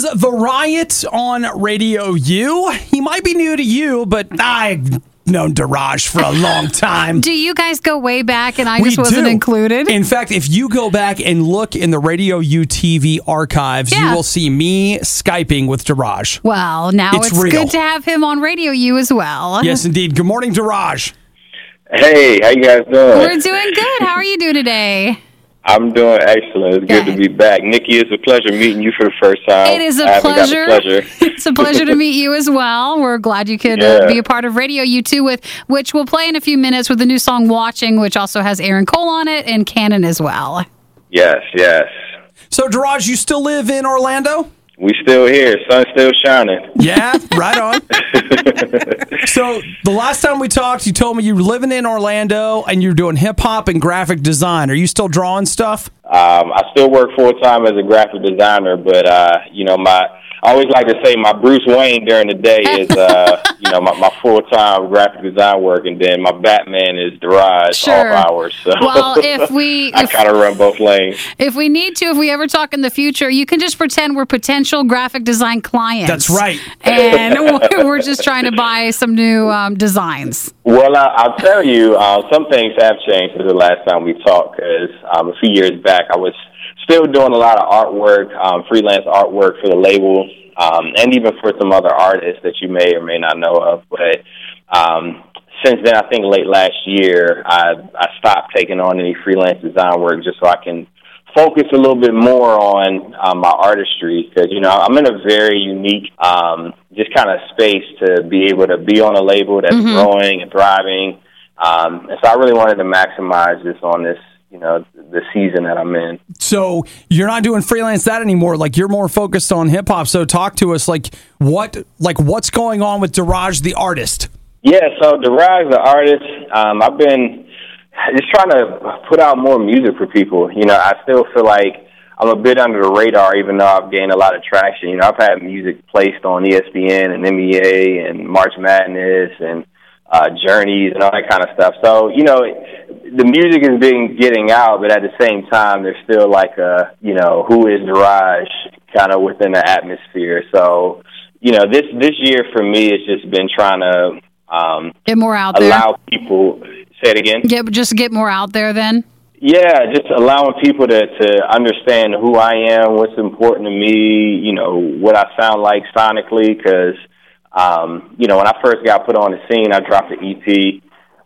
is The Riot on Radio U. He might be new to you, but I've known Daraj for a long time. Do you guys go way back and I just wasn't included? In fact, if you go back and look in the Radio U TV archives, you will see me Skyping with Daraj. Well, now it's good to have him on Radio U as well. Yes, indeed. Good morning, Daraj. Hey, how you guys doing? We're doing good. How are you doing today? I'm doing excellent. It's good to be back. Nikki, it's a pleasure meeting you for the first time. It is a pleasure. It's a pleasure to meet you as well. We're glad you could be a part of Radio U2, which we'll play in a few minutes with the new song Watching, which also has Aaron Cole on it, and Cannon as well. Yes. So, Daraj, you still live in Orlando? We still here. Sun's still shining. Yeah, right on. So, the last time we talked, you told me you were living in Orlando and you're doing hip-hop and graphic design. Are you still drawing stuff? I still work full-time as a graphic designer, but, I always like to say my Bruce Wayne during the day is, my full-time graphic design work, and then my Batman is Daraj all hours. So well, I kind of run both lanes. If we need to, if we ever talk in the future, you can just pretend we're potential graphic design clients. That's right. And we're just trying to buy some new designs. Well, I'll tell you, some things have changed since the last time we talked, because a few years back I was still doing a lot of artwork, freelance artwork for the label, and even for some other artists that you may or may not know of. But since then, I think late last year, I stopped taking on any freelance design work just so I can focus a little bit more on my artistry, because, I'm in a very unique just kind of space to be able to be on a label that's growing and thriving. And so I really wanted to maximize this on this, the season that I'm in. So you're not doing freelance that anymore. Like, you're more focused on hip hop. So talk to us, what's going on with Daraj the artist? Yeah, so Daraj the artist, I've been just trying to put out more music for people. I still feel like I'm a bit under the radar, even though I've gained a lot of traction. I've had music placed on ESPN and NBA and March Madness and Journeys and all that kind of stuff. So, the music is getting out, but at the same time, there's still like who is Daraj kind of within the atmosphere. So, this year for me, it's just been trying to get more out there. Allow people, say it again? Just get more out there then? Yeah, just allowing people to understand who I am, what's important to me, what I sound like sonically, because when I first got put on the scene, I dropped an EP,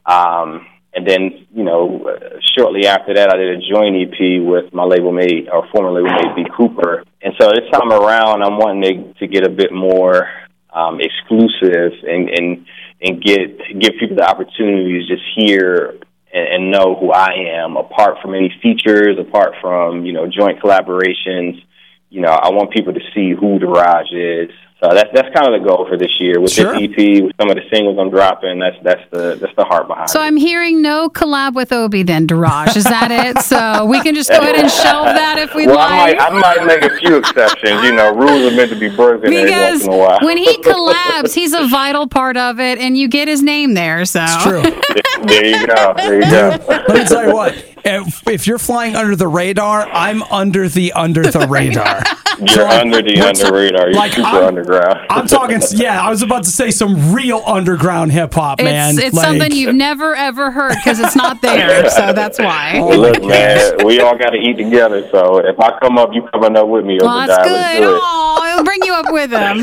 and then, shortly after that, I did a joint EP with my label mate, or former label mate, B. Cooper. And so this time around, I'm wanting to get a bit more exclusive and give people the opportunity to just hear and know who I am, apart from any features, apart from, joint collaborations. I want people to see who Daraj is. So that's kind of the goal for this year with this EP, with some of the singles I'm dropping. That's the heart behind it. So I'm hearing no collab with Obi then, Daraj. Is that it? So we can just go ahead and shelve that if we'd like. I might make a few exceptions. Rules are meant to be broken every once in a while. When he collabs, he's a vital part of it, and you get his name there. So it's true. There you go. Let me tell you what. If you're flying under the radar, I'm under the radar. You're under the radar. You're super underground. I'm talking, I was about to say some real underground hip-hop, man. It's something you've never, ever heard because it's not there, so that's why. Look, man, we all got to eat together, so if I come up, you coming up with me. Well, that's good. Oh, he'll bring you up with him.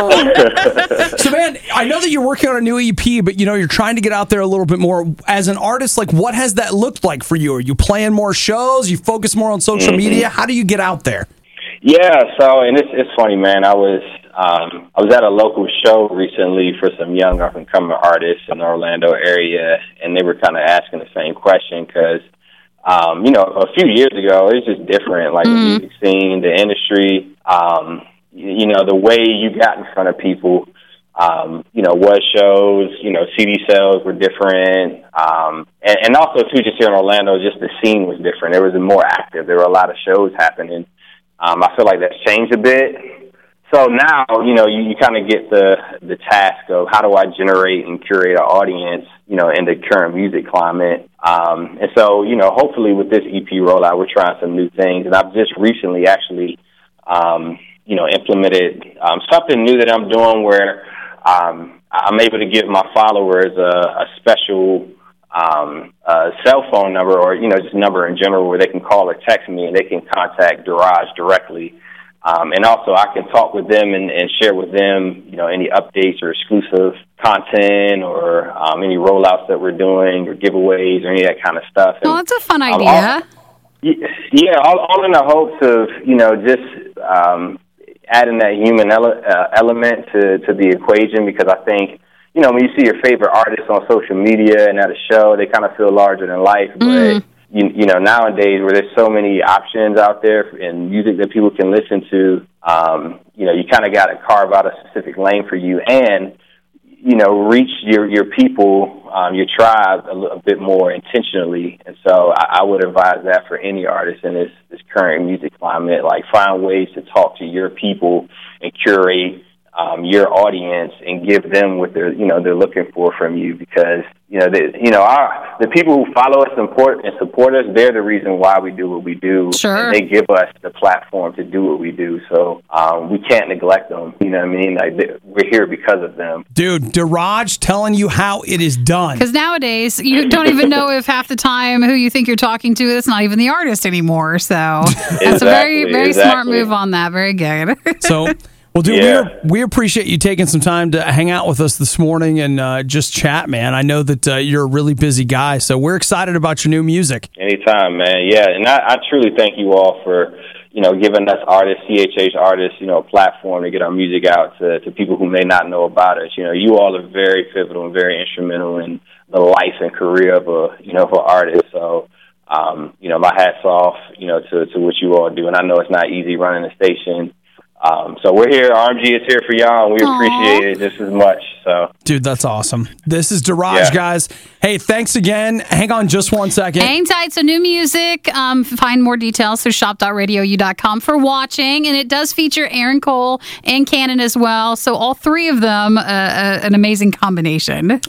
So, man, I know that you're working on a new EP, but, you're trying to get out there a little bit more. As an artist, what has that looked like for you? Are you playing more shows? You focus more on social media? How do you get out there? Yeah, so, and it's funny, man. I was at a local show recently for some young up-and-coming artists in the Orlando area, and they were kind of asking the same question because, a few years ago, it was just different, the music scene, the industry, the way you got in front of people, was shows, CD sales were different, and also, too, just here in Orlando, just the scene was different. It was more active. There were a lot of shows happening. I feel like that's changed a bit. So now, you kind of get the task of how do I generate and curate an audience, in the current music climate. And so, hopefully with this EP rollout, we're trying some new things. And I've just recently actually implemented something new that I'm doing where I'm able to give my followers a special cell phone number, or just number in general, where they can call or text me and they can contact Daraj directly. And also I can talk with them and share with them, any updates or exclusive content or any rollouts that we're doing or giveaways or any of that kind of stuff. Oh, that's a fun idea. All in the hopes of, just adding that human element to the equation, because I think, when you see your favorite artists on social media and at a show, they kind of feel larger than life. But, nowadays where there's so many options out there and music that people can listen to, you kind of got to carve out a specific lane for you and, reach your people, your tribe a bit more intentionally. And so I would advise that for any artist in this current music climate, like find ways to talk to your people and curate your audience and give them what they're looking for from you, because the people who follow us and support us, they're the reason why we do what we do. Sure. And they give us the platform to do what we do, so we can't neglect them. You know what I mean? Like, we're here because of them. Dude, Daraj telling you how it is done. Because nowadays you don't even know if half the time who you think you're talking to is not even the artist anymore. So that's a very smart move on that. Very good. So. Well, dude, we appreciate you taking some time to hang out with us this morning and just chat, man. I know that you're a really busy guy, so we're excited about your new music. Anytime, man. Yeah, and I truly thank you all for, giving us artists, CHH artists, a platform to get our music out to people who may not know about us. You all are very pivotal and very instrumental in the life and career of an artist. So, my hat's off, to what you all do. And I know it's not easy running a station. So we're here. RMG is here for y'all, and we appreciate it just as much. So, dude, that's awesome. This is Daraj, guys. Hey, thanks again. Hang on just 1 second. Hang tight. So, new music. Find more details through shop.radiou.com for watching. And it does feature Aaron Cole and Cannon as well. So, all three of them, an amazing combination.